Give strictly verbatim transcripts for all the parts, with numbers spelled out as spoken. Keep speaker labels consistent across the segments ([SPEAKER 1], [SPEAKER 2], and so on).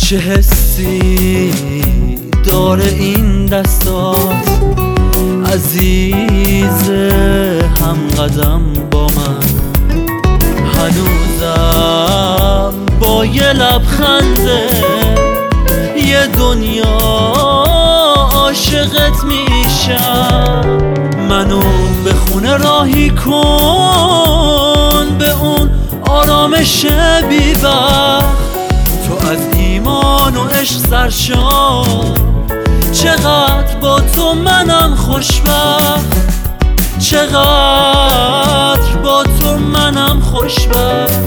[SPEAKER 1] چه حسی داره این دستات عزیز هم قدم با من، هنوزم با یه لبخنده یه دنیا عاشقت میشم. منو به خونه راهی کن، به اون آرامش بی وقت، تو از ایمان و عشق سرشار. چقدر با تو منم خوشبخت، چقدر با تو منم خوشبخت.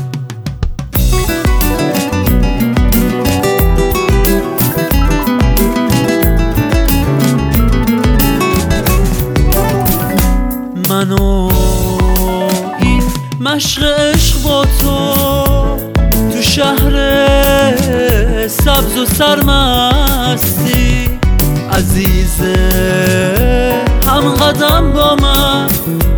[SPEAKER 1] منو این مشق عشق با تو تو شهر سبز و سرمستی، عزیزه هم قدم با من.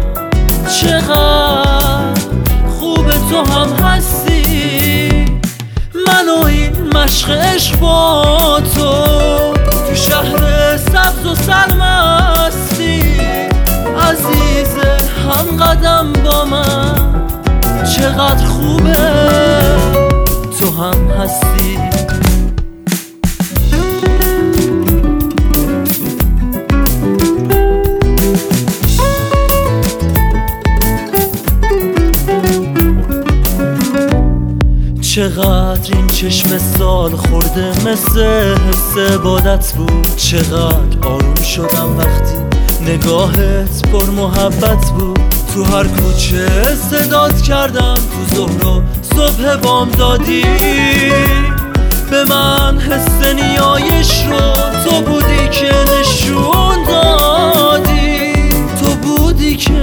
[SPEAKER 1] چقدر خوب تو هم هستی، منو این مشق عشق با تو تو شهر سبز و سرمستی، عزیزه هم قدم با من. چقدر خوبه تو هم هستی. چقدر این چشم سال خورده مثل حس عبادت بود، چقدر آروم شدم وقتی نگاهت پر محبت بود. تو هر کوچه صدات کردم، تو ظهر و صبح بامدادی به من حس نیایش رو تو بودی که نشون دادی، تو بودی که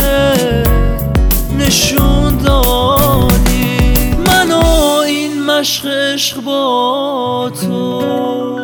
[SPEAKER 1] نشون دادی. منو این مشق عشق با تو